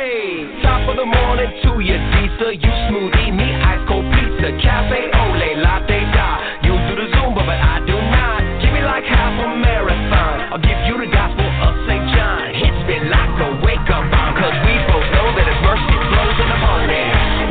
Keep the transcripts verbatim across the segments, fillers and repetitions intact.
Hey, top of the morning to you, Disa. You smoothie, me ice cold pizza. Cafe ole, latte da. You do the Zumba, but I do not. Give me like half a marathon. I'll give you the gospel of Saint John. Hits me like a wake-up bomb, cause we both know that his mercy flows in the morning.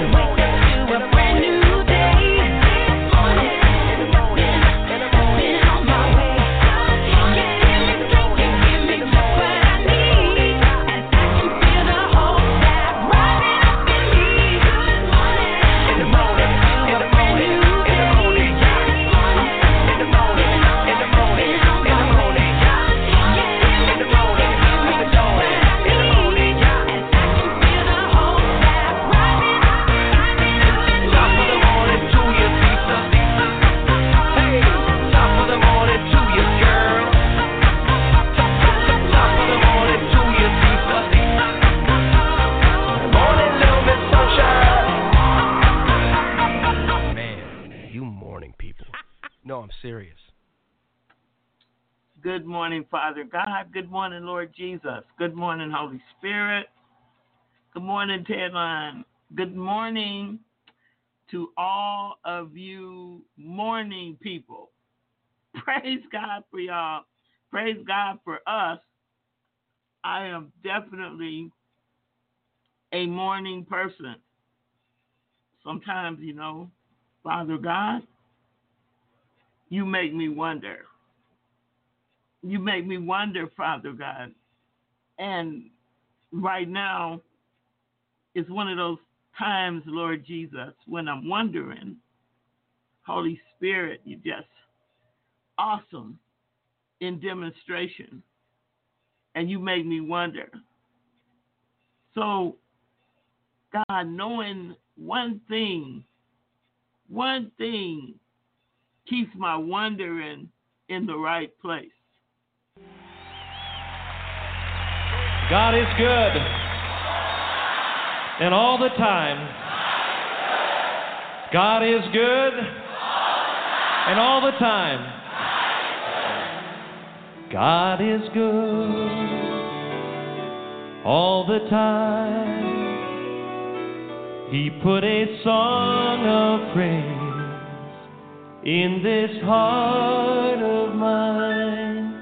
I'm serious. Good morning, Father God. Good morning, Lord Jesus. Good morning, Holy Spirit. Good morning, Tedline. Good morning to all of you morning people. Praise God for y'all. Praise God for us. I am definitely a morning person. Sometimes, you know, Father God, you make me wonder. You make me wonder, Father God. And right now is one of those times, Lord Jesus, when I'm wondering, Holy Spirit, you're just awesome in demonstration. And you make me wonder. So, God, knowing one thing, one thing keeps my wondering in the right place. God is good. And all the time. God is good. And all the time. God is good. All the time. He put a song of praise in this heart of mine.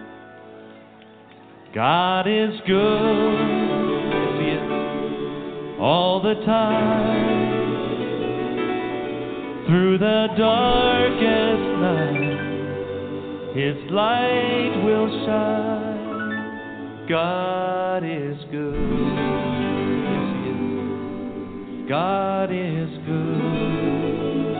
God is good, yes, He is, all the time. Through the darkest night, His light will shine. God is good, yes, He is. God is good.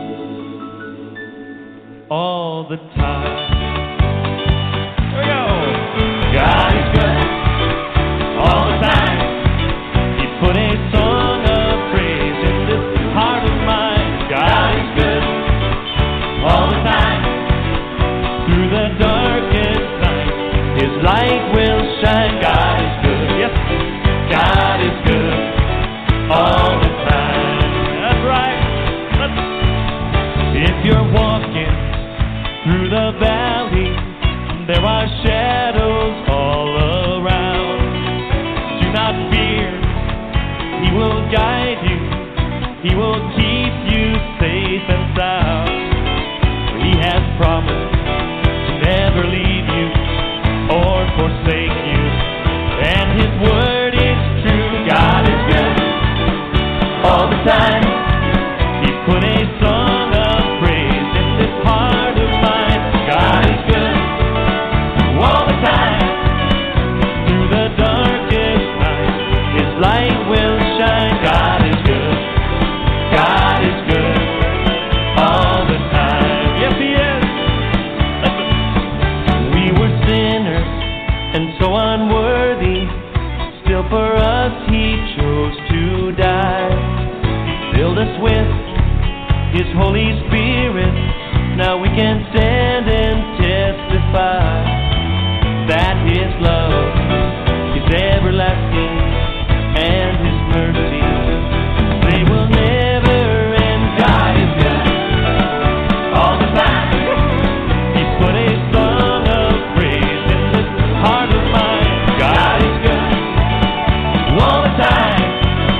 All the time. Here we go. God is good. All the time. He put a song of praise in this heart of mine. God is good. All the time. Through the darkest night, His light will shine. God is good. Yes. God is good. All the time. That's right. That's... If you're walking through the valley, there are shadows all around. Do not fear, He will guide you. He will keep you safe and sound. He has promised to never leave you or forsake you. And His word is true. God is good all the time. He put a song of praise in this heart of mine. God is good all the time. Through the darkest night, His light will shine. God is good. God is good all the time. Yes, He is. We were sinners and so unworthy. Still for us He chose to die. He filled us with His Holy Spirit. Now we can stand and testify that His love is everlasting and His mercy, they will never end. God is good all the time. He put a song of praise in this heart of mine. God is good all the time.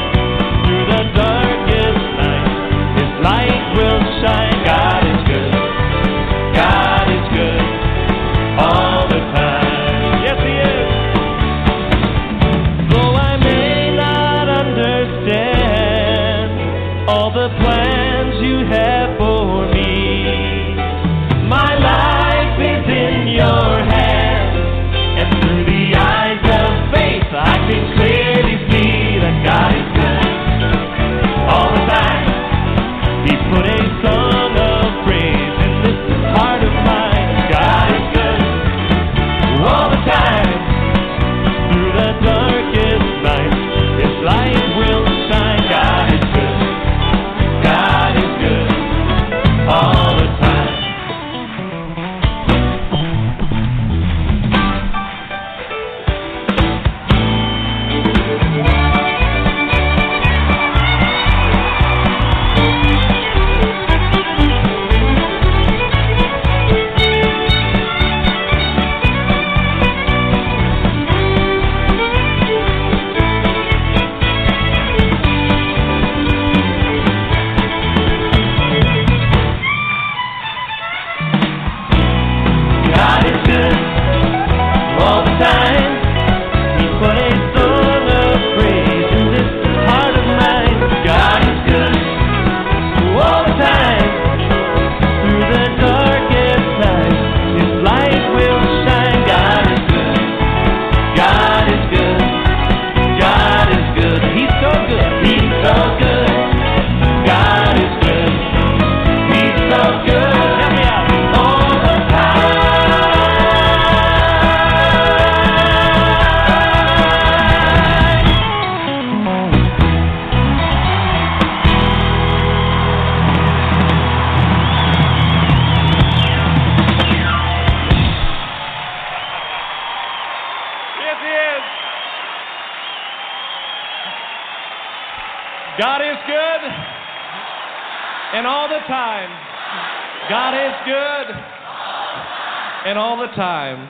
God is good, and all the time. God is good, and all the time.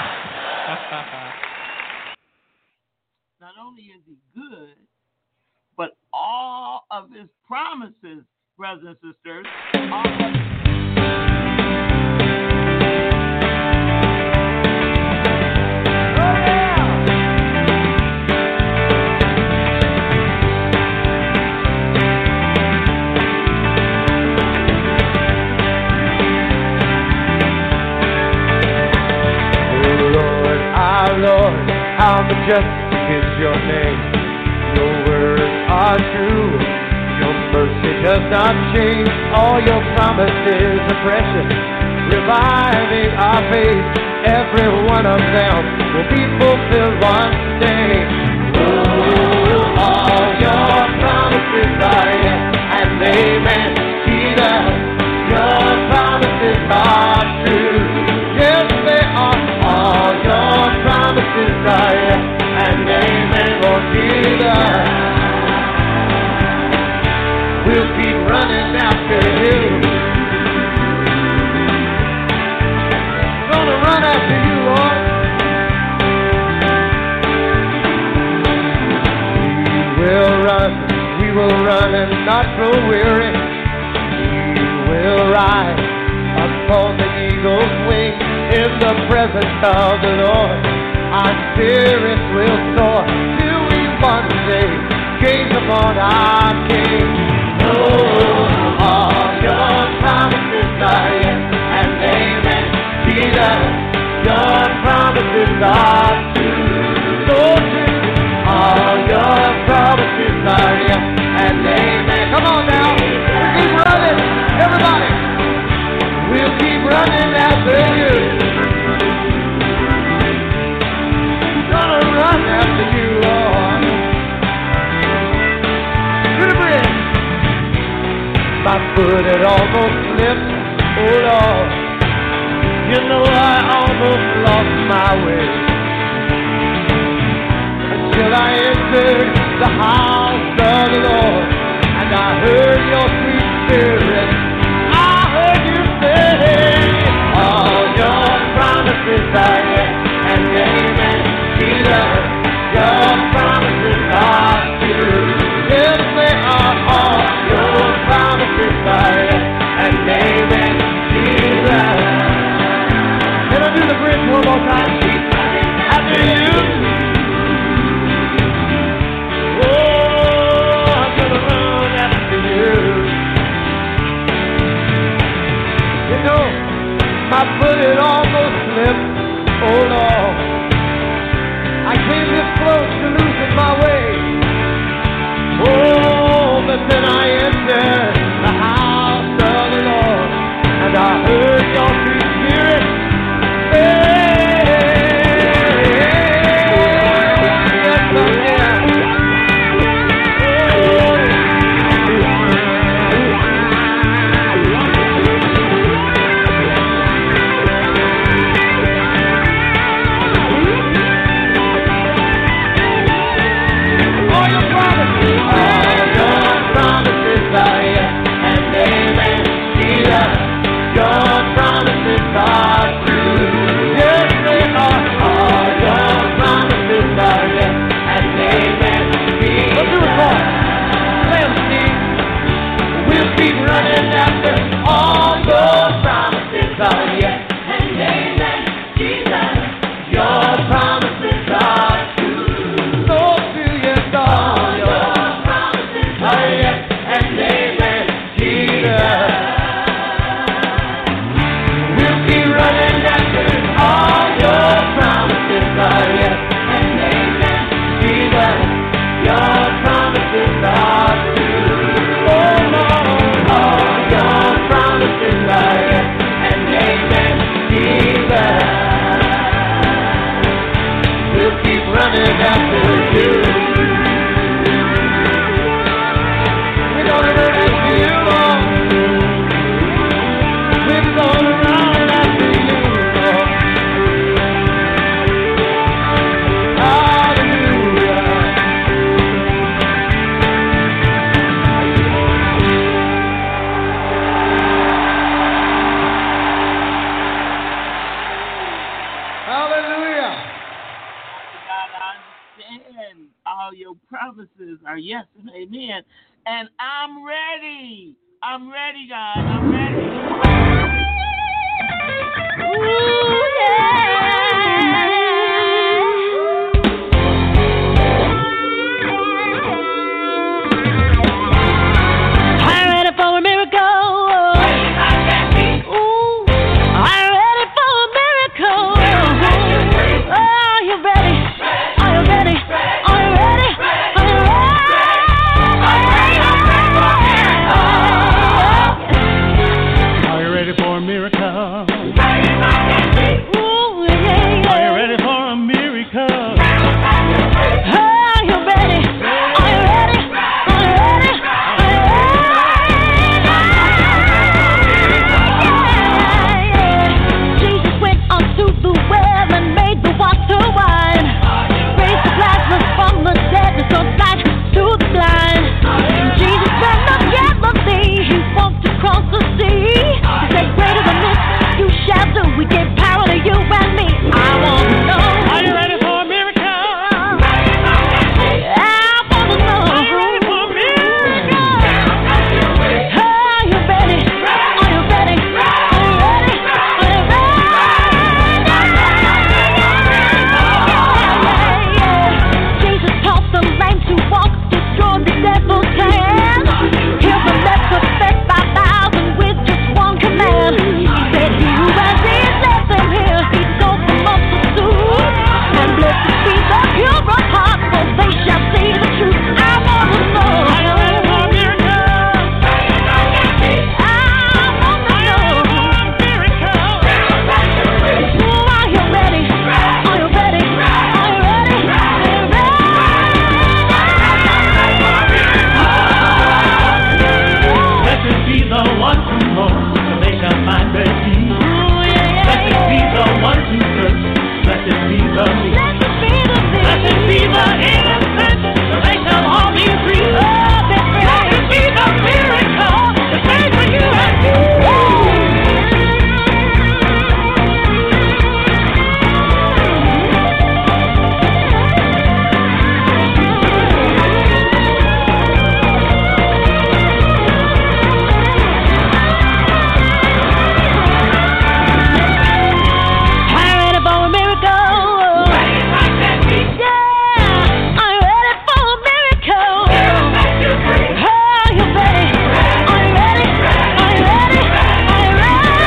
Not only is he good, but all of his promises, brothers and sisters, are Lord, how majestic is your name. Your words are true. Your mercy does not change. All your promises are precious, reviving our faith. Every one of them will be fulfilled one day. Oh, all your promises are yes and amen. Jesus, your promises are true. Yes, they are. All your promises are yes and amen, Lord Jesus. We'll keep running after you. Gonna run after you, Lord. We will run, we will run and not grow weary. We will ride upon the eagle's wings. In the presence of the Lord, our spirits will soar till we one day gaze upon our King. Oh, all your promises are yes and amen. Jesus, your promises are true, so true. All your promises are yes and amen. Come on now, we'll keep running, everybody. We'll keep running after you. Gonna run after you, Lord. To the bridge. My foot had almost slipped, oh Lord. You know I almost lost my way. Until I entered the house of the Lord, and I heard your sweet spirit. All your promises are yes and amen. Jesus, your promises are true. Yes, they are. All your promises are yes and amen. Jesus. Can I do the bridge one more time? After you. Oh. all your promises are yes and amen. And I'm ready. I'm ready, God. I'm ready. Ooh, yeah. I'm ready for a miracle. Ooh, I'm ready for a miracle. Are you ready? Are you ready? Are you ready? Are you ready? Are you ready for a miracle? Ooh, yeah, yeah. Are you ready for a miracle? Are you ready? Are you ready? Are you ready? Are you ready? Jesus went onto the well and made the water wine. Raised the Lazarus from the dead and so light to the blind. Jesus ran up Galilee. He walked across the sea. He said, "Greater than this you shall do." We gave power to you and me. I want to know. Are you ready for a miracle? I want to know. Are you ready for a miracle? Are you ready? Are you ready? Are you ready? Are you ready? Jesus taught the lame to walk, destroyed the devil's hand, healed the leper, fed five thousand with just one command. He said, "He who has ears, let them hear." He told the multitude, and blessed be the pure of heart, for they shall see the truth. I want to know. Are you ready for a miracle? I want to know. Ooh, are you ready? Are you ready? Are you ready? Are you ready? Blessed be the one who knows, for they shall find their peace. Ooh, yeah, yeah, Blessed be yeah. the one who search, blessed be the meek. Blessed be the meek. Blessed be the innocent, for they shall all be free. Oh, be free. Blessed be the miracle, that's made for you and me. I'm ready for a miracle. Yeah, I'm ready for a miracle. Are you ready? Are you ready? Are you ready? Are you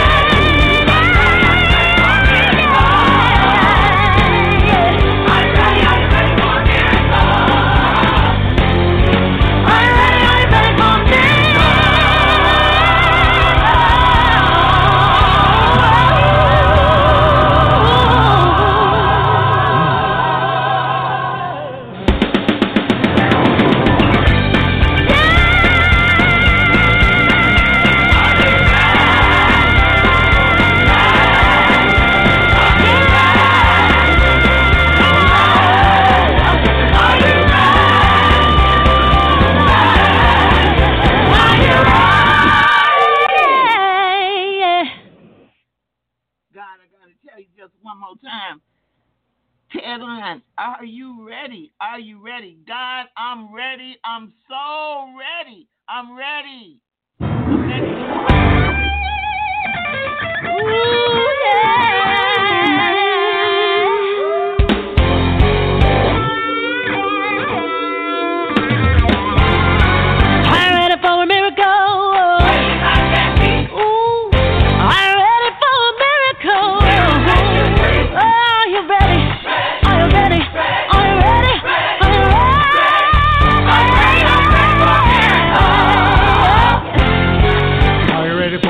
God, I got to tell you just one more time. Ted Line, are you ready? Are you ready? God, I'm ready. I'm so ready. I'm ready. I'm ready. Ooh, yeah. I'm ready for a miracle. Ooh, I'm ready for a miracle. Are you ready? Are you ready? Are you ready? Are you ready? Are you ready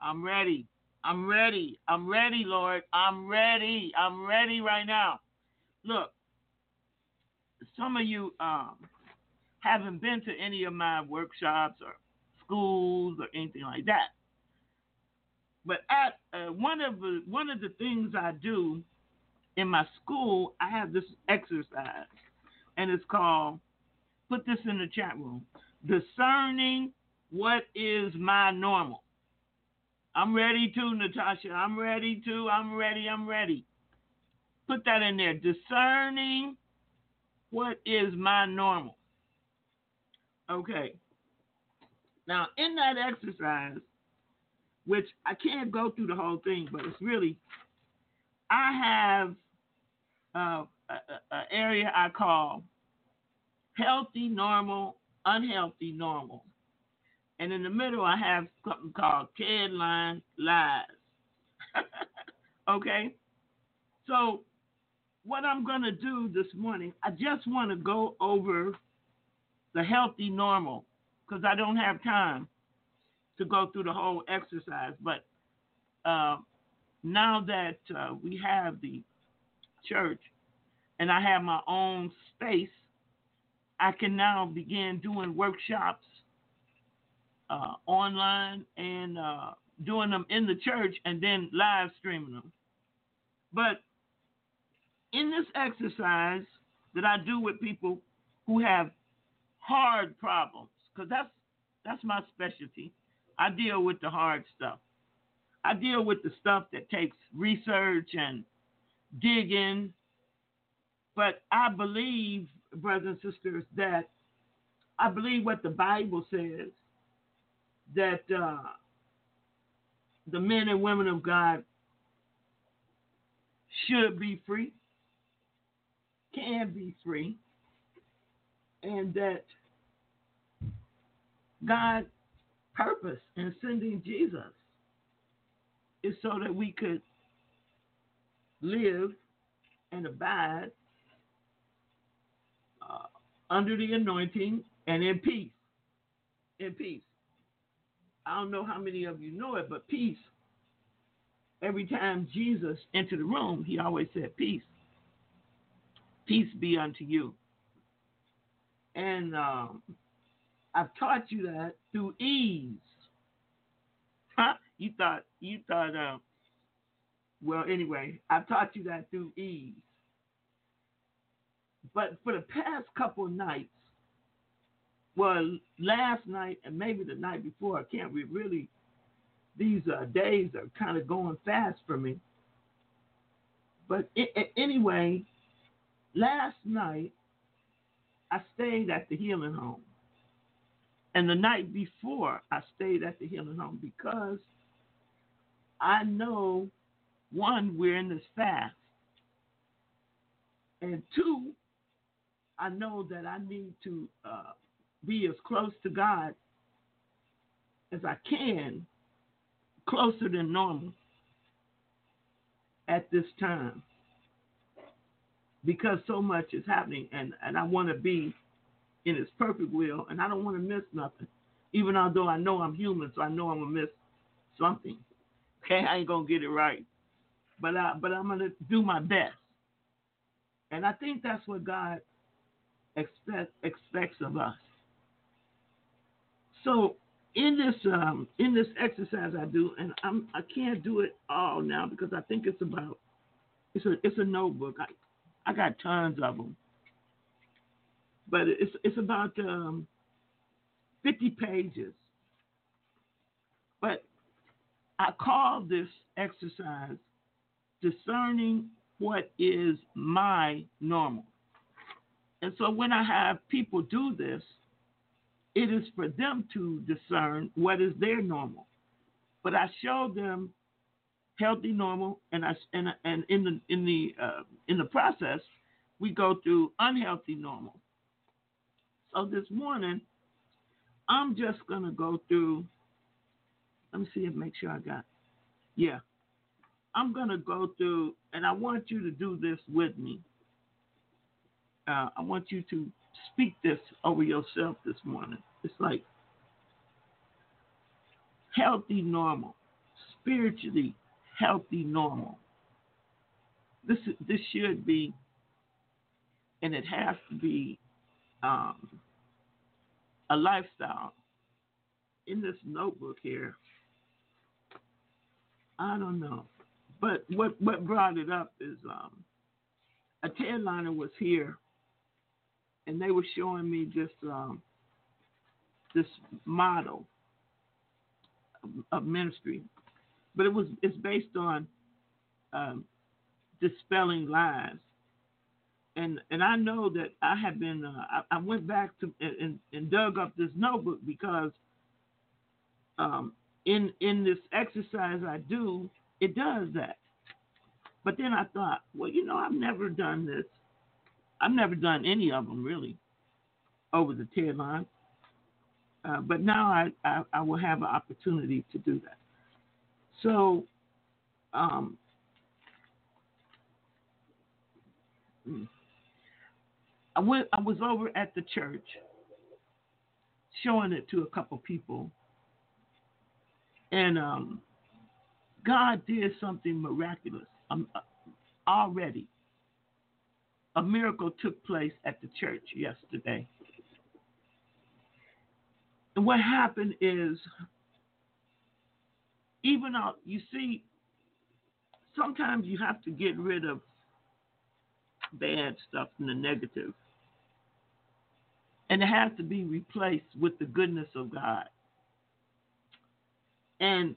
I'm ready. I'm ready. I'm ready, Lord. I'm ready. I'm ready right now. Look, some of you um, haven't been to any of my workshops or schools or anything like that. But at uh, one of the one of the things I do in my school, I have this exercise, and it's called, put this in the chat room, discerning what is my normal. I'm ready to, Natasha. I'm ready to. I'm ready. I'm ready. Put that in there. Discerning what is my normal. Okay. Now, in that exercise, which I can't go through the whole thing, but it's really, I have uh, an area I call healthy, normal, unhealthy, normal. And in the middle, I have something called Ted Line Lies. Okay? So what I'm going to do this morning, I just want to go over the healthy, normal, because I don't have time to go through the whole exercise. But uh, now that uh, we have the church and I have my own space, I can now begin doing workshops uh, online and uh, doing them in the church and then live streaming them. But in this exercise that I do with people who have hard problems, because that's that's my specialty. I deal with the hard stuff. I deal with the stuff that takes research and digging. But I believe, brothers and sisters, that I believe what the Bible says, that uh, the men and women of God should be free, can be free, and that God's purpose in sending Jesus is so that we could live and abide uh, under the anointing and in peace. In peace. I don't know how many of you know it, but peace, every time Jesus entered the room, he always said, peace. Peace be unto you. And um, I've taught you that through ease. Huh? You thought, you thought, uh, well, anyway, I've taught you that through ease. But for the past couple of nights, well, last night and maybe the night before, I can't re- really, these uh, days are kind of going fast for me. But it, it, anyway, last night, I stayed at the healing home. And the night before, I stayed at the healing home because I know, one, we're in this fast. And two, I know that I need to uh, be as close to God as I can, closer than normal at this time. Because so much is happening, and, and I want to be in His perfect will, and I don't want to miss nothing. Even although I know I'm human, so I know I'm going to miss something. Okay, I ain't going to get it right. But, I, but I'm going to do my best. And I think that's what God expect, expects of us. So in this um, in this exercise I do, and I'm, I can't do it all now because I think it's about, it's a, it's a notebook. I, I got tons of them. But it's it's about um, fifty pages. But I call this exercise discerning what is my normal. And so when I have people do this, it is for them to discern what is their normal. But I show them healthy normal, and I and and in the in the uh, in the process, we go through unhealthy normal. So this morning, I'm just going to go through, let me see and make sure I got, yeah. I'm going to go through, and I want you to do this with me. Uh, I want you to speak this over yourself this morning. It's like healthy normal. spiritually healthy normal. This this should be, and it has to be, um, a lifestyle. In this notebook here, I don't know, but what what brought it up is um, a Tedliner was here, and they were showing me this um, this model of, of ministry, but it was it's based on um, dispelling lies. And and I know that I have been, uh, I, I went back to and, and dug up this notebook because um, in in this exercise I do, it does that. But then I thought, well, you know, I've never done this. I've never done any of them really over the Ted line. Uh, but now I, I, I will have an opportunity to do that. So, um, I went. I was over at the church, showing it to a couple people, and um, God did something miraculous. Um, already, a miracle took place at the church yesterday. And what happened is, even though you see, sometimes you have to get rid of bad stuff and the negative. And it has to be replaced with the goodness of God. And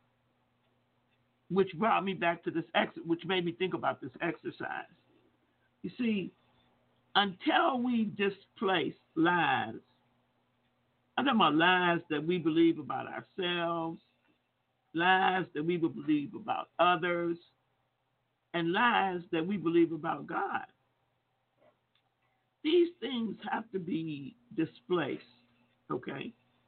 which brought me back to this, ex- which made me think about this exercise. You see, until we displace lies, I'm talking about lies that we believe about ourselves, lies that we believe about others, and lies that we believe about God. These things have to be displaced, okay,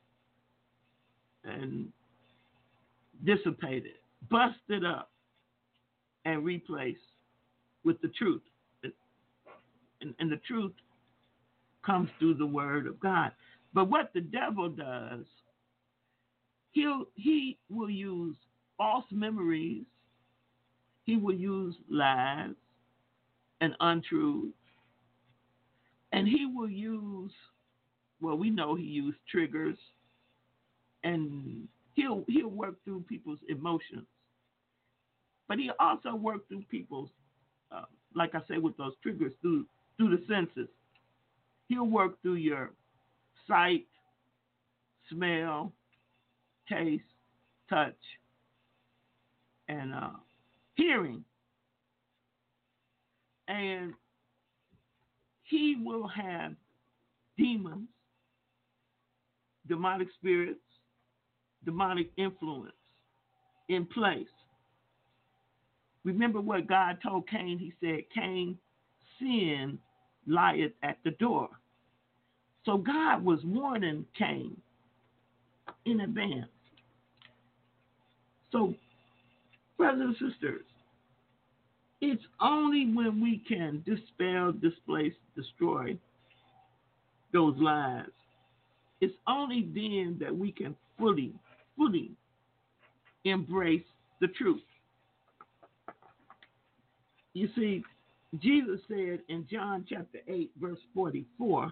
and dissipated, busted up, and replaced with the truth. And, and the truth comes through the word of God. But what the devil does, he'll, he will use false memories, he will use lies and untruths, and he will use, well, we know he used triggers, and he'll he'll work through people's emotions. But he also work through people's, uh, like I say, with those triggers, through through the senses. He'll work through your sight, smell, taste, touch, and uh, hearing. And he will have demons, demonic spirits, demonic influence in place. Remember what God told Cain? He said, Cain, sin lieth at the door. So God was warning Cain in advance. So, brothers and sisters, it's only when we can dispel, displace, destroy those lies. It's only then that we can fully, fully embrace the truth. You see, Jesus said in John chapter eight, verse forty-four,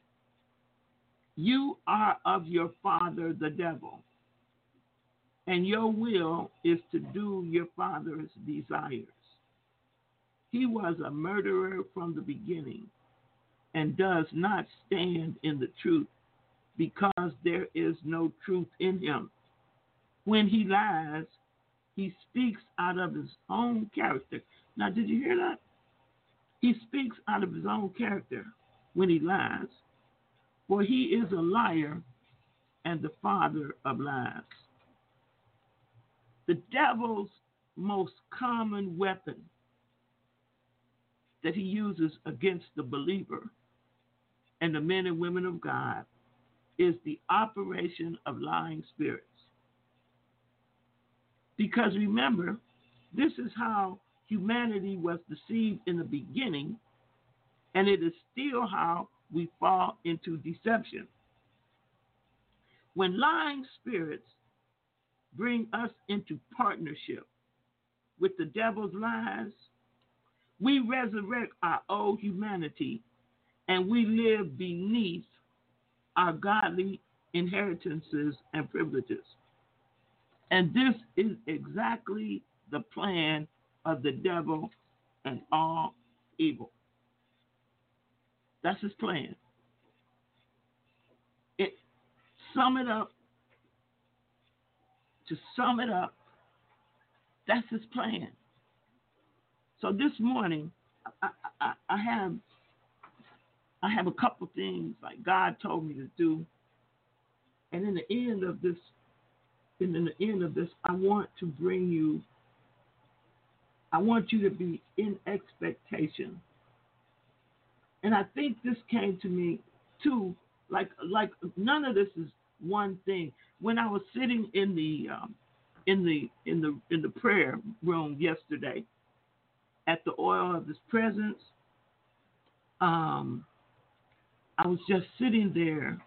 you are of your father the devil, and your will is to do your father's desires. He was a murderer from the beginning and does not stand in the truth because there is no truth in him. When he lies, he speaks out of his own character. Now, did you hear that? He speaks out of his own character when he lies, for he is a liar and the father of lies. The devil's most common weapon that he uses against the believer and the men and women of God is the operation of lying spirits. Because remember, this is how humanity was deceived in the beginning, and it is still how we fall into deception. When lying spirits bring us into partnership with the devil's lies, we resurrect our old humanity and we live beneath our godly inheritances and privileges. And this is exactly the plan of the devil and all evil. That's his plan. It sum it up. To sum it up, that's his plan. So this morning, I, I, I have I have a couple things like God told me to do, and in the end of this, and in the end of this, I want to bring you. I want you to be in expectation. And I think this came to me too, like like none of this is one thing. When I was sitting in the um, in the in the in the prayer room yesterday at the oil of his presence, um, I was just sitting there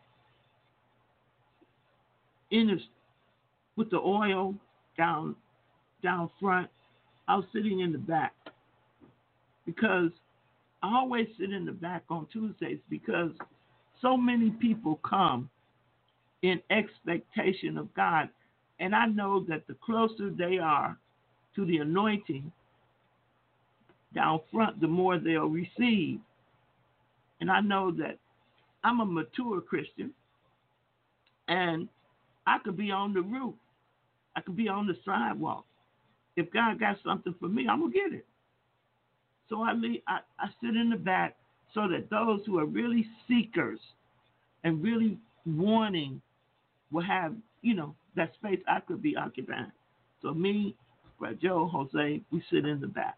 in his, with the oil down down front. I was sitting in the back because I always sit in the back on Tuesdays because so many people come in expectation of God. And I know that the closer they are to the anointing down front, the more they'll receive. And I know that I'm a mature Christian and I could be on the roof. I could be on the sidewalk. If God got something for me, I'm going to get it. So I, leave, I I sit in the back so that those who are really seekers and really wanting will have, you know, that space I could be occupying. So me, Brother Joe, Jose, we sit in the back.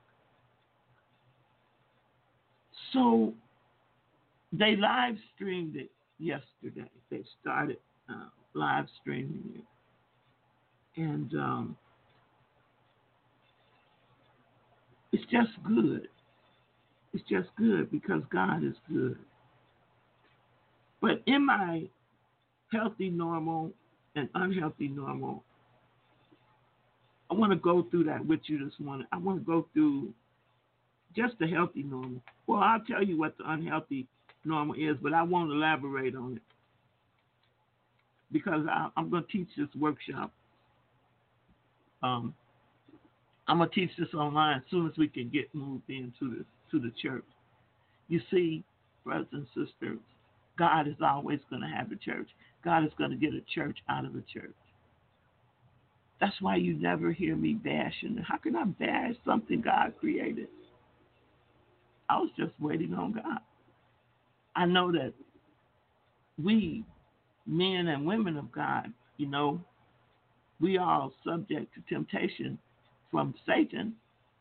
So they live streamed it yesterday. They started uh, live streaming it. And um, it's just good. It's just good because God is good. But in my healthy normal and unhealthy normal, I want to go through that with you this morning. I want to go through just the healthy normal. Well, I'll tell you what the unhealthy normal is, but I won't elaborate on it because I, I'm going to teach this workshop. Um, I'm going to teach this online as soon as we can get moved into the, to the church. You see, brothers and sisters, God is always going to have a church. God is going to get a church out of a church. That's why you never hear me bashing. How can I bash something God created? I was just waiting on God. I know that we, men and women of God, you know, we are all subject to temptation from Satan.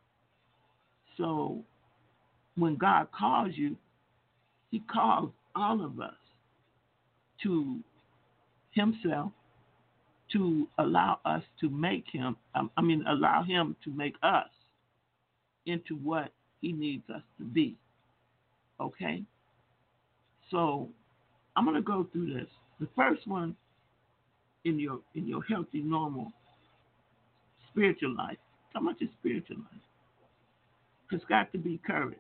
So when God calls you, he calls all of us to himself, to allow us to make him, um, I mean, allow him to make us into what he needs us to be. Okay? So I'm going to go through this. The first one in your in your healthy, normal spiritual life. How much is spiritual life? It's got to be courage.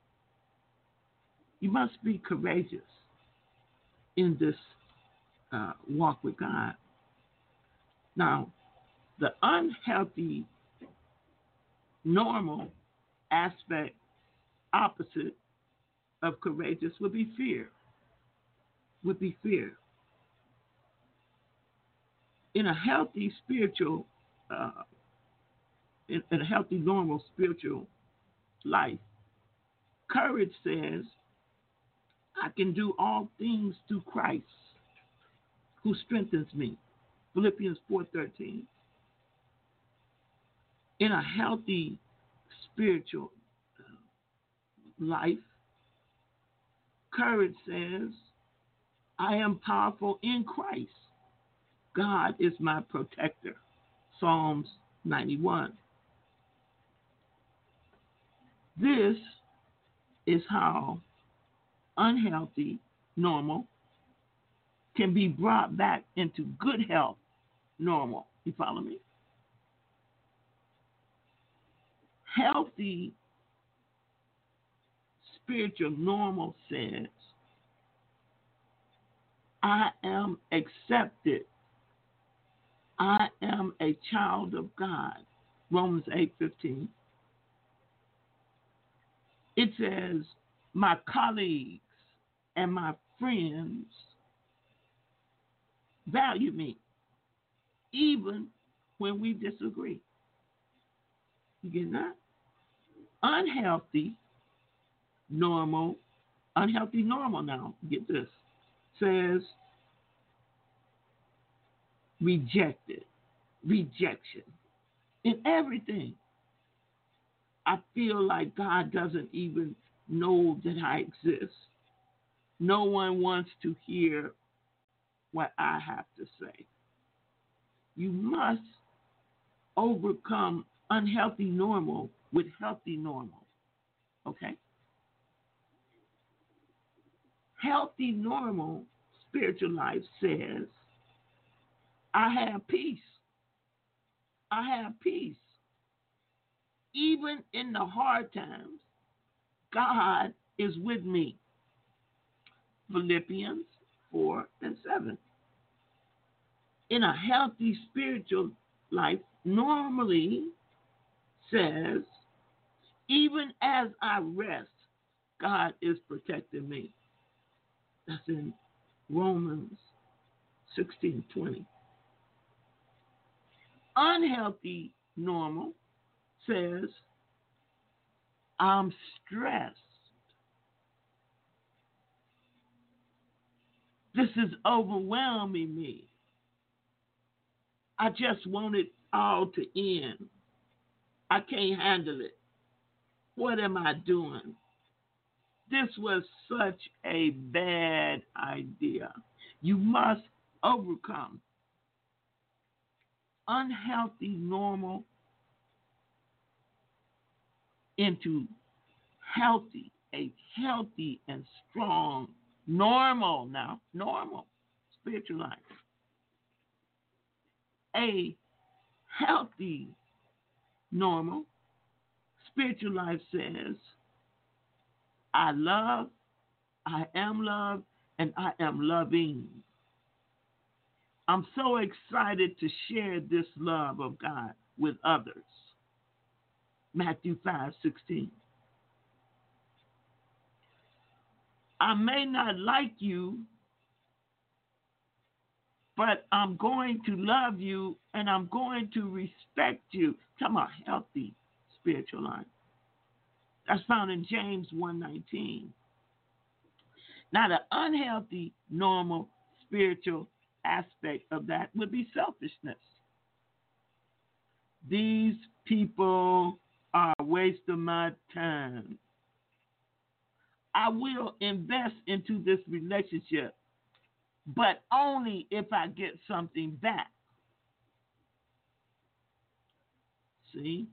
You must be courageous in this uh, walk with God. Now, the unhealthy, normal aspect, opposite of courageous would be fear. Would be fear. In a healthy spiritual, uh, in, in a healthy, normal spiritual life, courage says, I can do all things through Christ who strengthens me. Philippians four thirteen. In a healthy spiritual life, courage says, I am powerful in Christ. God is my protector. Psalms ninety-one. This is how unhealthy, normal, can be brought back into good health, normal, You follow me? Healthy spiritual normal says, I am accepted. I am a child of God. Romans eight fifteen. It says, my colleagues and my friends value me, even when we disagree. You get that? Unhealthy, normal, unhealthy, normal now, get this, says rejected, rejection in everything. I feel like God doesn't even know that I exist. No one wants to hear what I have to say. You must overcome unhealthy normal with healthy normal. Okay? Healthy normal spiritual life says, I have peace. I have peace. Even in the hard times, God is with me. Philippians four and seven. In a healthy spiritual life, normally says, even as I rest, God is protecting me. That's in Romans sixteen twenty. Unhealthy normal says, I'm stressed. This is overwhelming me. I just want it all to end. I can't handle it. What am I doing? This was such a bad idea. You must overcome unhealthy normal into healthy, a healthy and strong normal now, normal spiritual life. A healthy normal spiritual life says, I love, I am loved, and I am loving. I'm so excited to share this love of God with others. Matthew five sixteen. I may not like you, but I'm going to love you and I'm going to respect you. Talking about healthy spiritual life. That's found in James one nineteen. Now, the unhealthy, normal, spiritual aspect of that would be selfishness. These people are a waste of my time. I will invest into this relationship, but only if I get something back. See?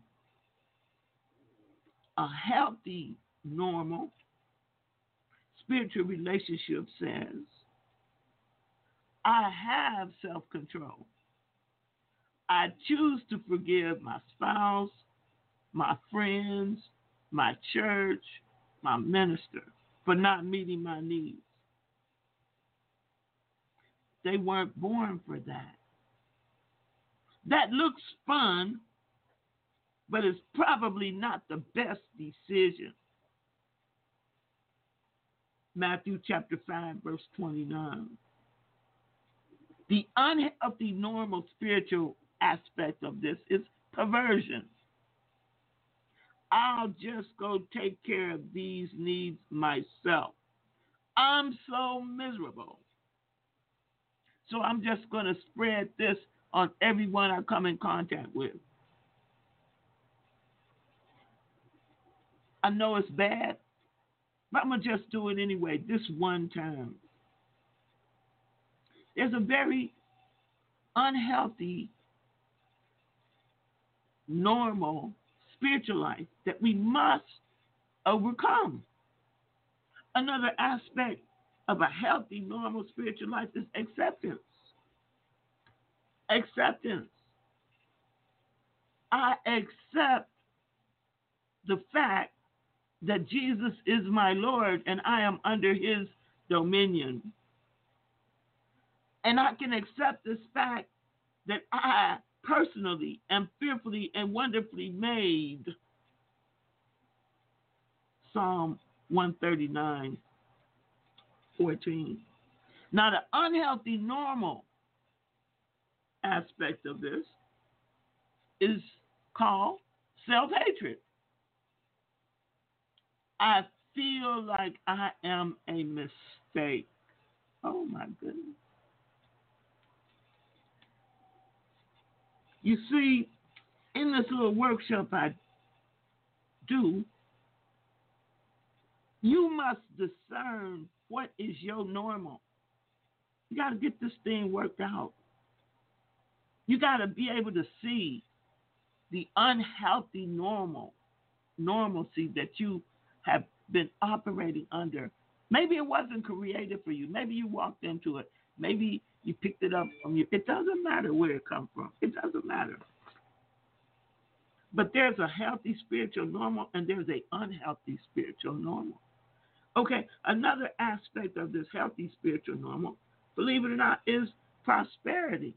A healthy, normal, spiritual relationship says, I have self-control. I choose to forgive my spouse, my friends, my church, my minister for not meeting my needs. They weren't born for that. That looks fun, but it's probably not the best decision. Matthew chapter five, verse twenty-nine. The unhealthy, normal spiritual aspect of this is perversion. I'll just go take care of these needs myself. I'm so miserable. So I'm just going to spread this on everyone I come in contact with. I know it's bad, but I'm going to just do it anyway, this one time. There's a very unhealthy, normal spiritual life that we must overcome. Another aspect of a healthy, normal spiritual life is acceptance. Acceptance. I accept the fact that Jesus is my Lord and I am under his dominion. And I can accept this fact that I personally am fearfully and wonderfully made. Psalm one thirty-nine, fourteen. Now, the unhealthy, normal aspect of this is called self-hatred. I feel like I am a mistake. Oh, my goodness. You see, in this little workshop I do, you must discern what is your normal. You got to get this thing worked out. You got to be able to see the unhealthy normal, normalcy that you have been operating under. Maybe it wasn't created for you. Maybe you walked into it. Maybe you picked it up from you. It doesn't matter where it comes from. It doesn't matter. But there's a healthy spiritual normal and there's an unhealthy spiritual normal. Okay, another aspect of this healthy spiritual normal, believe it or not, is prosperity.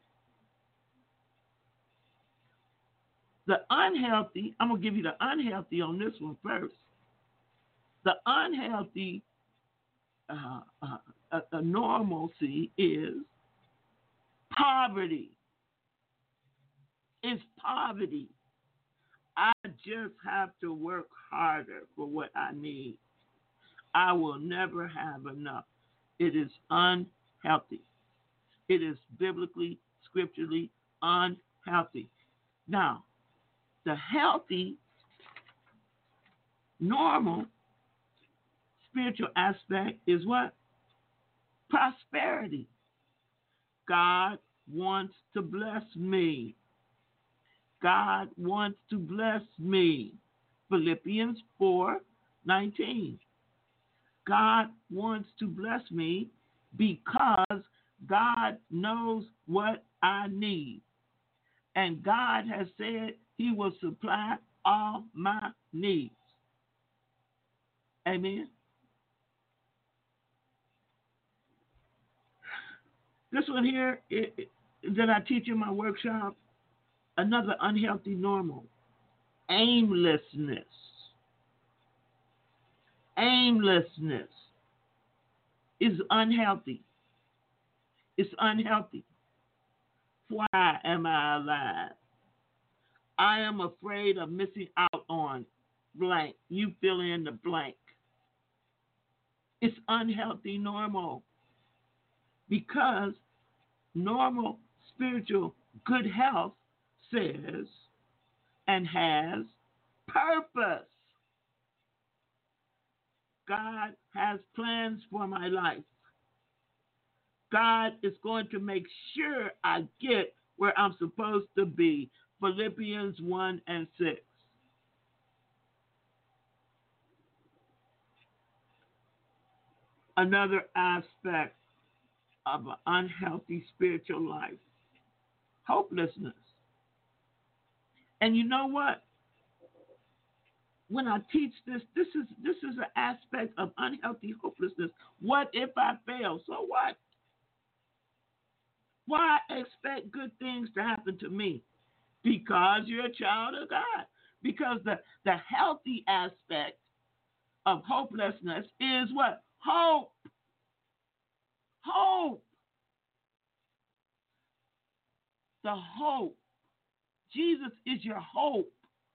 The unhealthy, I'm going to give you the unhealthy on this one first. The unhealthy uh, uh, uh, uh, normalcy is poverty. It's poverty. I just have to work harder for what I need. I will never have enough. It is unhealthy. It is biblically, scripturally unhealthy. Now, the healthy, normal, spiritual aspect is what? Prosperity. God wants to bless me. God wants to bless me. Philippians four nineteen. God wants to bless me because God knows what I need. And God has said he will supply all my needs. Amen. This one here it, it, that I teach in my workshop, another unhealthy normal, aimlessness. Aimlessness is unhealthy. It's unhealthy. Why am I alive? I am afraid of missing out on blank. You fill in the blank. It's unhealthy normal because normal spiritual good health says and has purpose. God has plans for my life. God is going to make sure I get where I'm supposed to be. Philippians one and six. Another aspect of an unhealthy spiritual life, hopelessness. And you know what? When I teach this, this is this is an aspect of unhealthy hopelessness. What if I fail? So what? Why expect good things to happen to me? Because you're a child of God. Because the, the healthy aspect of hopelessness is what? Hope. Hope. The hope. Jesus is your hope.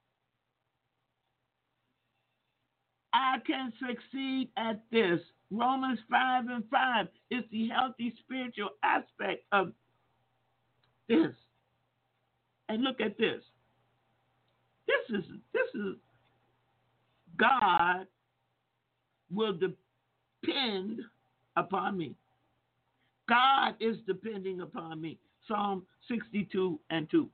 I can succeed at this. Romans five and five is the healthy spiritual aspect of this. And look at this. This is this is God will depend upon me. God is depending upon me. Psalm sixty-two and two.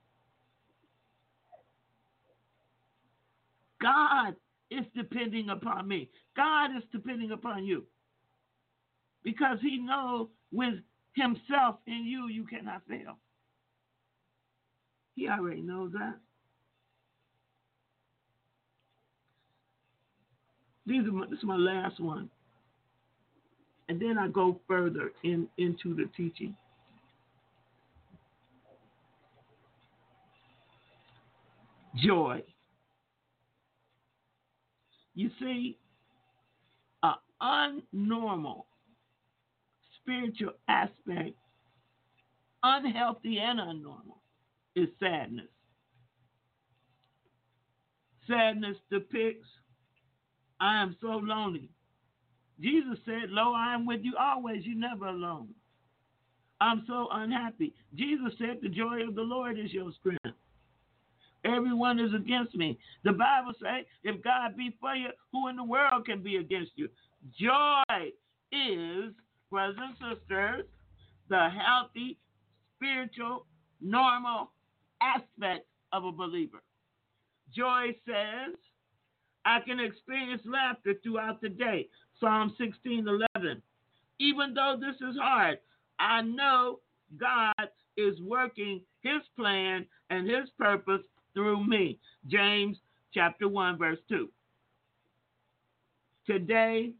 God is depending upon me. God is depending upon you. Because he knows with himself in you, you cannot fail. He already knows that. These are my, this is my last one. And then I go further in into the teaching. Joy. You see, an unnormal spiritual aspect, unhealthy and unnormal, is sadness. Sadness depicts, I am so lonely. Jesus said, lo, I am with you always, you're never alone. I'm so unhappy. Jesus said, the joy of the Lord is your strength. Everyone is against me. The Bible says, if God be for you, who in the world can be against you? Joy is, brothers and sisters, the healthy, spiritual, normal aspect of a believer. Joy says, I can experience laughter throughout the day. Psalm sixteen eleven. Even though this is hard, I know God is working his plan and his purpose through me. James chapter one, verse two. Today,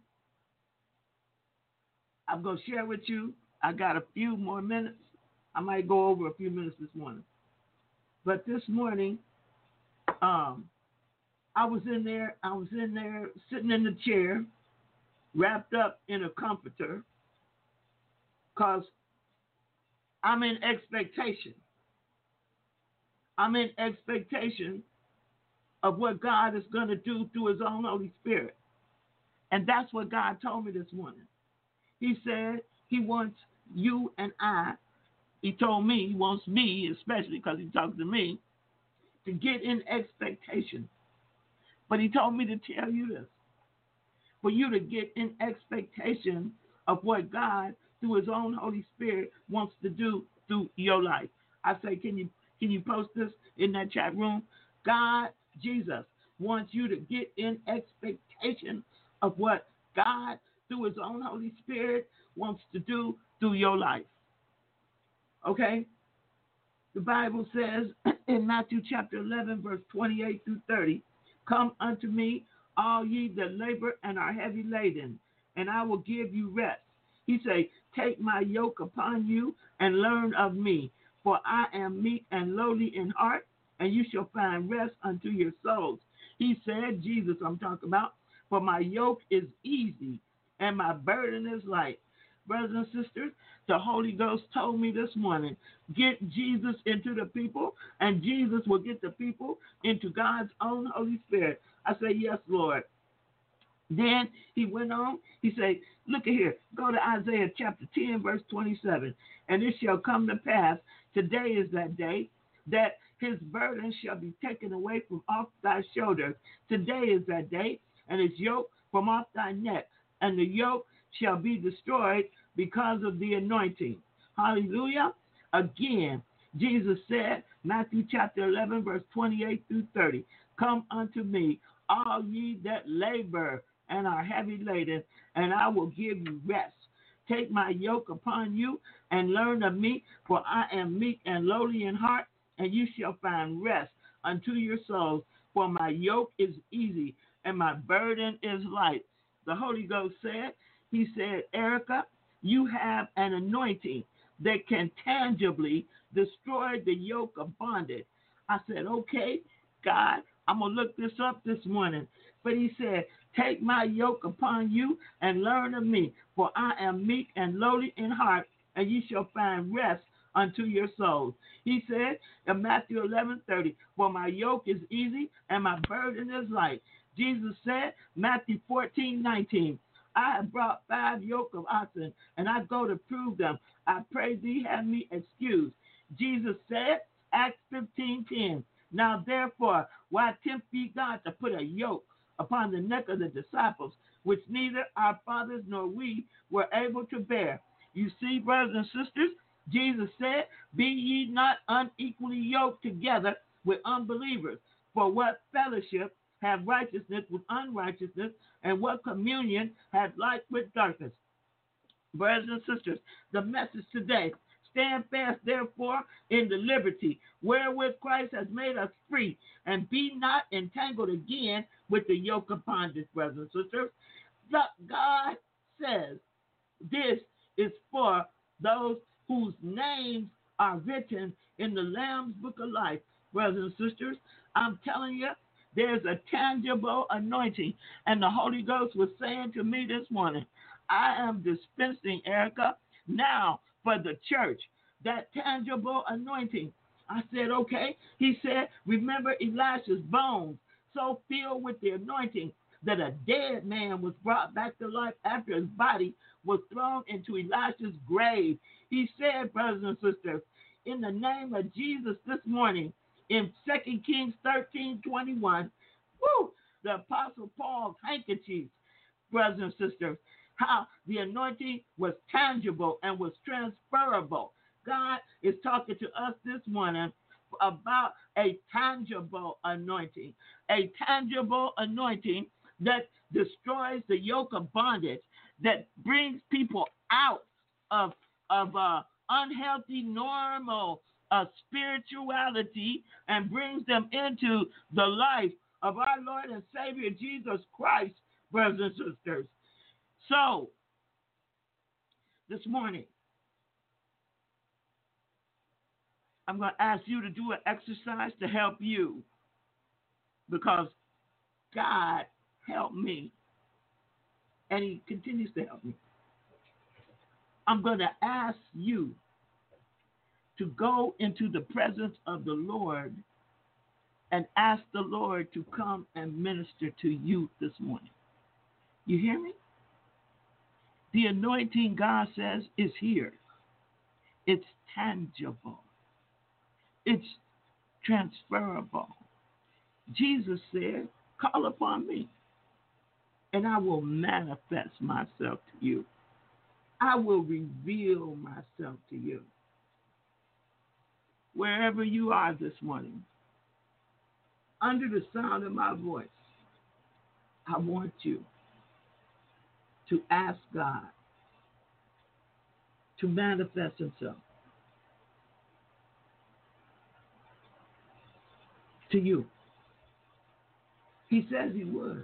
I'm going to share with you. I got a few more minutes. I might go over a few minutes this morning. But this morning, um, I was in there, I was in there sitting in the chair, wrapped up in a comforter, because I'm in expectation. I'm in expectation of what God is going to do through his own Holy Spirit. And that's what God told me this morning. He said he wants you and I, he told me, he wants me, especially because he talked to me, to get in expectation. But he told me to tell you this. For you to get in expectation of what God, through his own Holy Spirit, wants to do through your life. I say, can you can you post this in that chat room? God, Jesus, wants you to get in expectation of what God, through his own Holy Spirit, wants to do through your life. Okay? The Bible says in Matthew chapter eleven, verse twenty-eight through thirty, come unto me, all ye that labor and are heavy laden, and I will give you rest. He say, take my yoke upon you and learn of me, for I am meek and lowly in heart, and you shall find rest unto your souls. He said, Jesus I'm talking about, for my yoke is easy and my burden is light. Brothers and sisters, the Holy Ghost told me this morning, get Jesus into the people, and Jesus will get the people into God's own Holy Spirit. I say, yes, Lord. Then he went on, he said, look at here, go to Isaiah chapter ten, verse twenty-seven. And it shall come to pass, today is that day, that his burden shall be taken away from off thy shoulders. Today is that day, and his yoke from off thy neck, and the yoke shall be destroyed because of the anointing. Hallelujah. Again, Jesus said, Matthew chapter eleven, verse twenty-eight through thirty, come unto me, all ye that labor and are heavy laden, and I will give you rest. Take my yoke upon you and learn of me, for I am meek and lowly in heart, and you shall find rest unto your souls. For my yoke is easy and my burden is light. The Holy Ghost said, he said, Erica, you have an anointing that can tangibly destroy the yoke of bondage. I said, okay, God, I'm going to look this up this morning. But he said, take my yoke upon you and learn of me, for I am meek and lowly in heart, and ye shall find rest unto your souls. He said in Matthew eleven thirty, for my yoke is easy and my burden is light. Jesus said, Matthew fourteen nineteen, I have brought five yoke of oxen, and I go to prove them. I pray thee have me excused. Jesus said, Acts fifteen ten, now therefore, why tempt ye God to put a yoke upon the neck of the disciples, which neither our fathers nor we were able to bear? You see, brothers and sisters, Jesus said, be ye not unequally yoked together with unbelievers. For what fellowship have righteousness with unrighteousness, and what communion have light with darkness? Brothers and sisters, the message today Stand fast, therefore, in the liberty wherewith Christ has made us free, and be not entangled again with the yoke of bondage, brothers and sisters. God says this is for those whose names are written in the Lamb's book of life. Brothers and sisters, I'm telling you, there's a tangible anointing. And the Holy Ghost was saying to me this morning, I am dispensing, Erica, now for the church, that tangible anointing. I said, okay. He said, remember Elisha's bones, so filled with the anointing that a dead man was brought back to life after his body was thrown into Elisha's grave. He said, brothers and sisters, in the name of Jesus this morning, in Second Kings thirteen twenty-one, woo, the Apostle Paul's handkerchief, brothers and sisters, how the anointing was tangible and was transferable. God is talking to us this morning about a tangible anointing, a tangible anointing that destroys the yoke of bondage, that brings people out of, of uh, unhealthy, normal uh, spirituality and brings them into the life of our Lord and Savior Jesus Christ, brothers and sisters. So, this morning, I'm going to ask you to do an exercise to help you, because God helped me, and He continues to help me. I'm going to ask you to go into the presence of the Lord and ask the Lord to come and minister to you this morning. You hear me? The anointing, God says, is here. It's tangible. It's transferable. Jesus said, call upon me, and I will manifest myself to you. I will reveal myself to you. Wherever you are this morning, under the sound of my voice, I want you to ask God to manifest Himself to you. He says He would.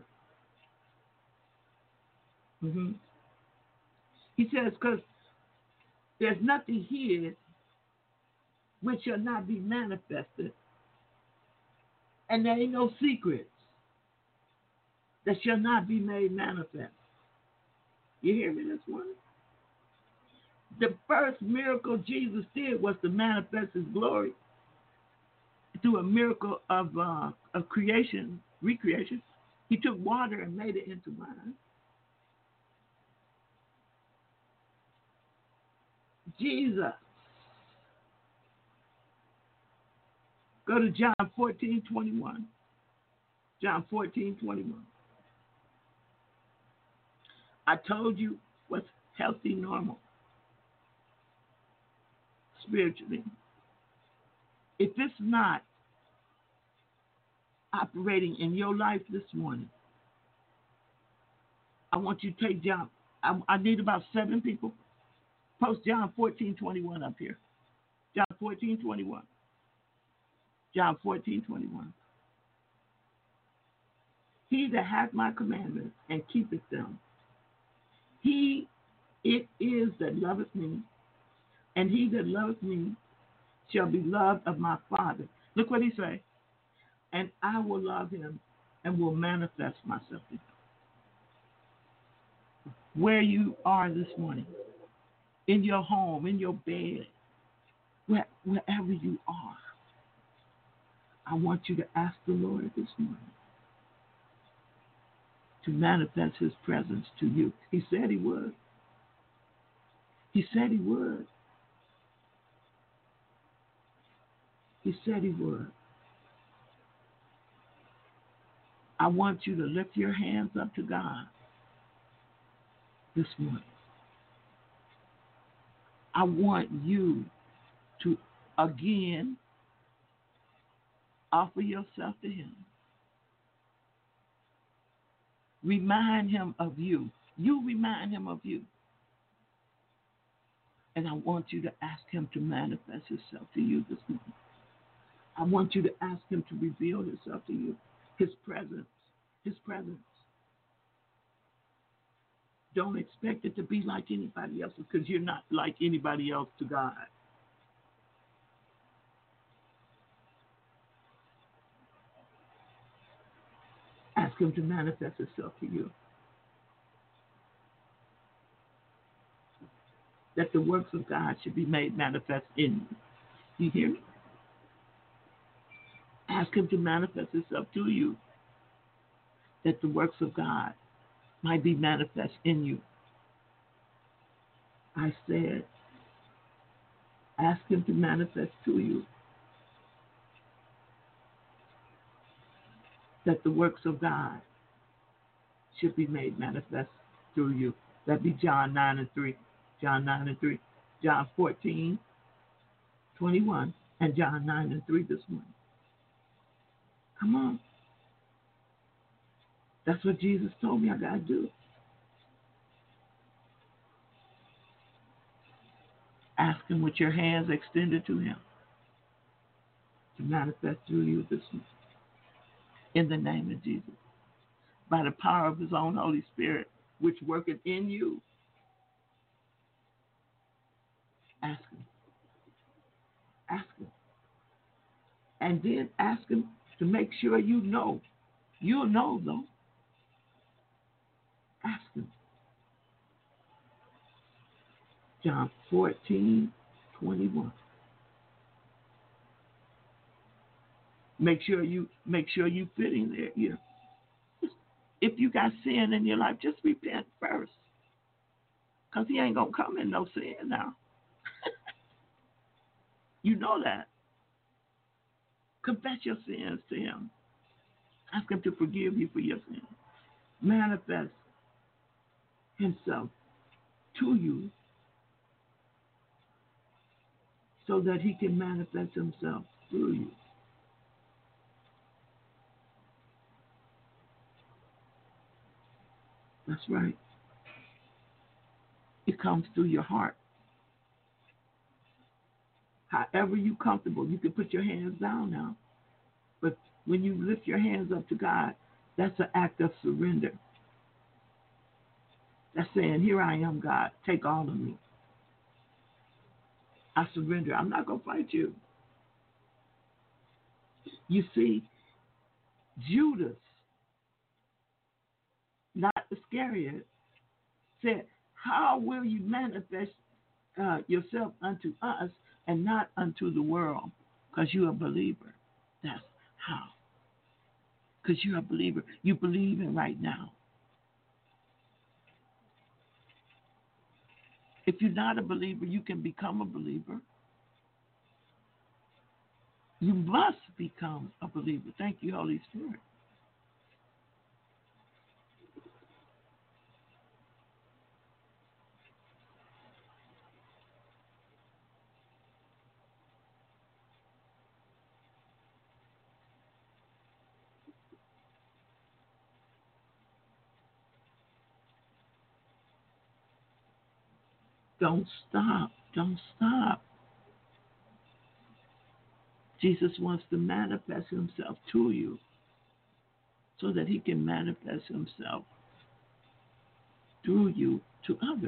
Mm-hmm. He says, because there's nothing hid which shall not be manifested, and there ain't no secrets that shall not be made manifest. You hear me this morning? The first miracle Jesus did was to manifest His glory through a miracle of uh, of creation, recreation. He took water and made it into wine. Jesus. Go to John fourteen twenty-one. John fourteen twenty-one. I told you what's healthy, normal, spiritually. If it's not operating in your life this morning, I want you to take John. I, I need about seven people. Post John fourteen twenty-one up here. John fourteen twenty-one. John fourteen twenty-one. He that hath my commandments and keepeth them, he it is that loveth me, and he that loveth me shall be loved of my Father. Look what he say. And I will love him and will manifest myself to him. Where you are this morning, in your home, in your bed, where, wherever you are, I want you to ask the Lord this morning to manifest His presence to you. He said He would. He said He would. He said He would. I want you to lift your hands up to God this morning. I want you to again offer yourself to Him. Remind Him of you. You remind Him of you. And I want you to ask him to manifest himself to you this morning. I want you to ask him to reveal himself to you. His presence. His presence. Don't expect it to be like anybody else because you're not like anybody else to God. Ask him to manifest himself to you. That the works of God should be made manifest in you. You hear me? Ask him to manifest himself to you. That the works of God might be manifest in you. I said, ask him to manifest to you. That the works of God should be made manifest through you. That be John nine and three. John nine and three. John fourteen, twenty-one, and John nine and three this morning. Come on. That's what Jesus told me I got to do. Ask him with your hands extended to him to manifest through you this morning. In the name of Jesus. By the power of his own Holy Spirit, which worketh in you. Ask him. Ask him. And then ask him to make sure you know. You'll know, though. Ask him. John fourteen, twenty-one. Make sure you make sure you fit in there. You know, if you got sin in your life, just repent first, cause he ain't gonna come in no sin now. You know that. Confess your sins to him. Ask him to forgive you for your sins. Manifest himself to you so that he can manifest himself through you. That's right. It comes through your heart. However you're comfortable, you can put your hands down now. But when you lift your hands up to God, that's an act of surrender. That's saying, here I am, God. Take all of me. I surrender. I'm not going to fight you. You see, Judas, not Iscariot, said, how will you manifest uh, yourself unto us and not unto the world? Because you're a believer. That's how. Because you're a believer. You believe in right now. If you're not a believer, you can become a believer. You must become a believer. Thank you, Holy Spirit. Don't stop. Don't stop. Jesus wants to manifest himself to you so that he can manifest himself through you to others.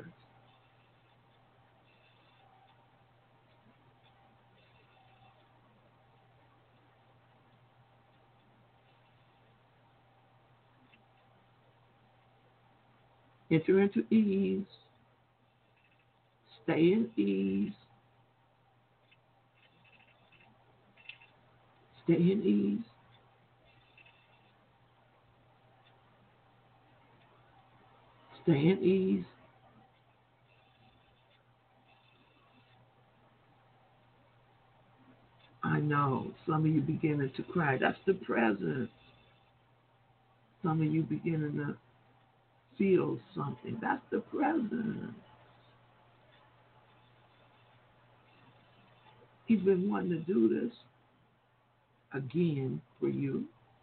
Enter into ease. Stay in ease. Stay in ease. Stay in ease. I know some of you beginning to cry. That's the presence. Some of you beginning to feel something. That's the presence. He's been wanting to do this again for you.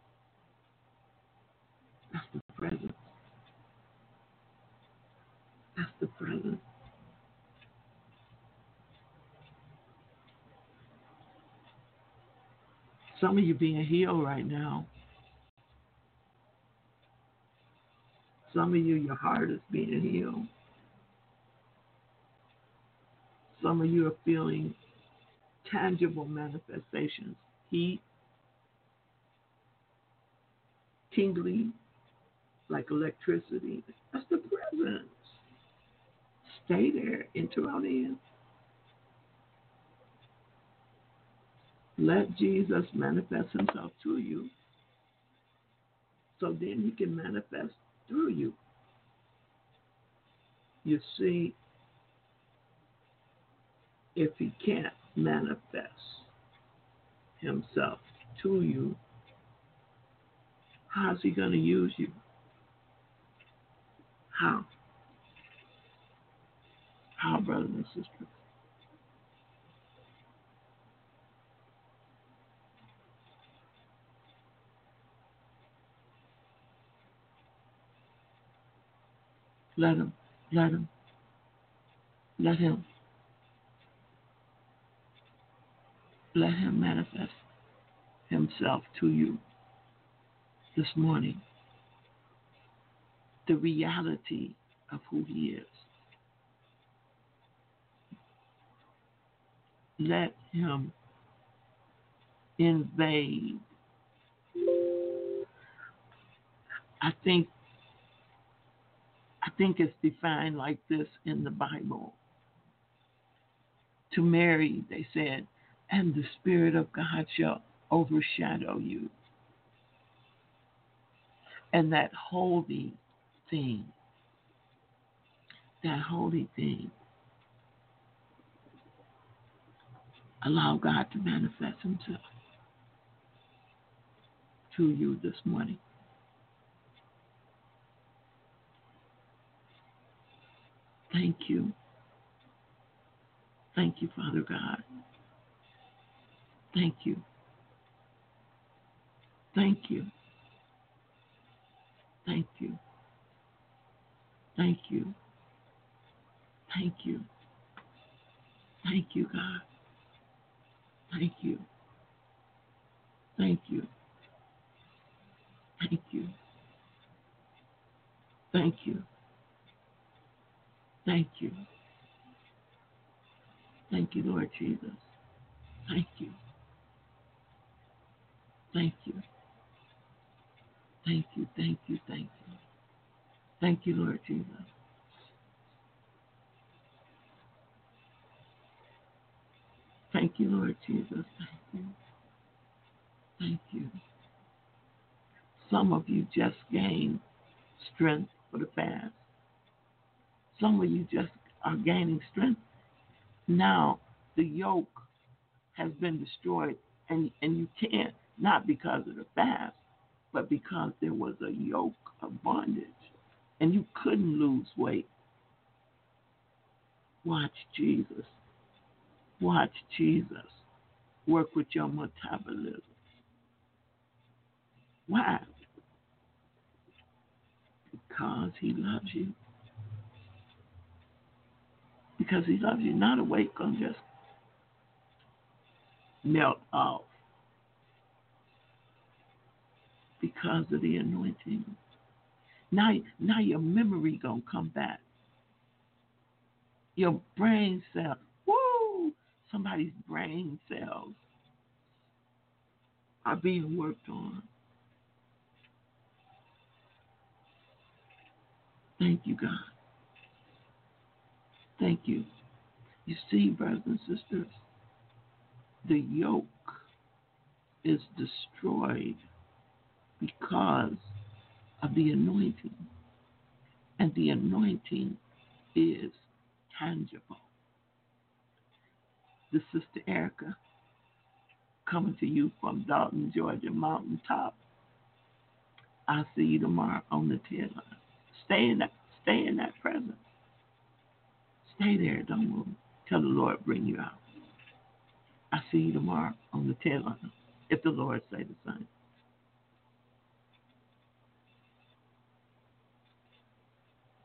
That's the presence. That's the presence. Some of you being healed right now. Some of you, your heart is being healed. Some of you are feeling tangible manifestations. Heat, tingling, like electricity. That's the presence. Stay there. Enter on in. Let Jesus manifest himself to you, so then he can manifest through you. You see, if he can't manifest himself to you, how's he going to use you? How? How, brothers and sisters? Let him, let him, let him, let him manifest himself to you this morning. The reality of who he is. Let him invade. I think I think it's defined like this in the Bible. To Mary, they said, and the Spirit of God shall overshadow you. And that holy thing, that holy thing, allow God to manifest himself to you this morning. Thank you. Thank you, Father God. Thank you. Thank you. Thank you. Thank you. Thank you. Thank you, God. Thank you. Thank you. Thank you. Thank you. Thank you. Thank you, Lord Jesus. Thank you. Thank you. Thank you. Thank you. Thank you. Thank you, Lord Jesus. Thank you, Lord Jesus. Thank you. Thank you. Some of you just gained strength for the fast. Some of you just are gaining strength. Now the yoke has been destroyed, and, and you can't, not because of the fast, but because there was a yoke of bondage, and you couldn't lose weight. Watch Jesus. Watch Jesus work with your metabolism. Why? Because he loves you. Because he loves you. Not a weight gonna just melt off. Because of the anointing. Now, now your memory gonna come back. Your brain cells. Woo! Somebody's brain cells are being worked on. Thank you, God. Thank you. You see, brothers and sisters, the yoke is destroyed because of the anointing. And the anointing is tangible. This is Sister Erica coming to you from Dalton, Georgia mountaintop. I'll see you tomorrow on the tail line. Stay in that, stay in that presence. Stay there, don't move. Till the Lord bring you out. I'll see you tomorrow on the tail line, if the Lord say the same.